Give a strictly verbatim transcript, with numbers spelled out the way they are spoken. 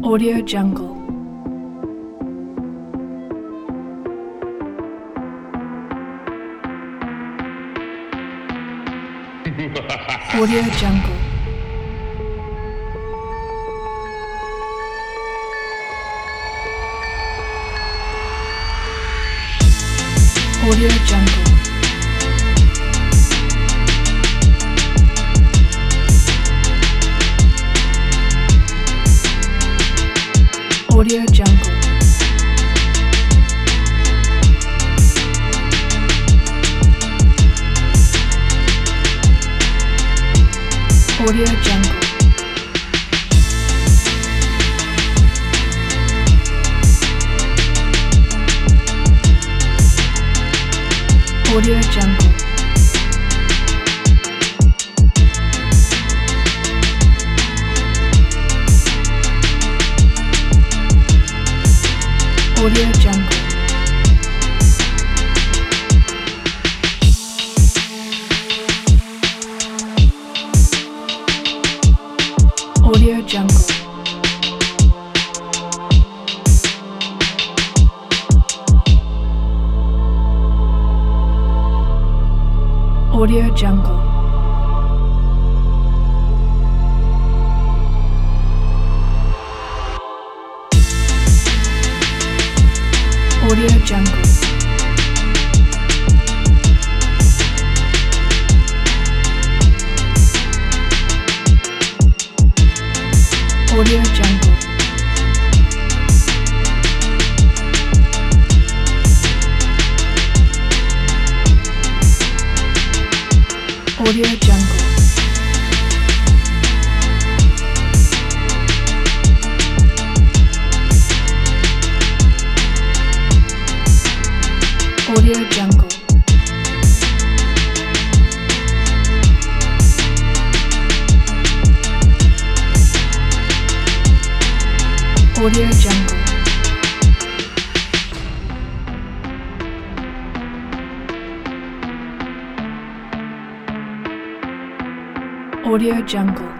Audio Jungle. Audio Jungle. Audio Jungle. Audio Jungle. Audio Jungle. Audio Jungle. Audio Jungle. Audio Jungle. Audio Jungle. Audio Jungle. Audio Jungle. Audio Jungle. Audio Jungle. Audio Jungle. Audio Jungle.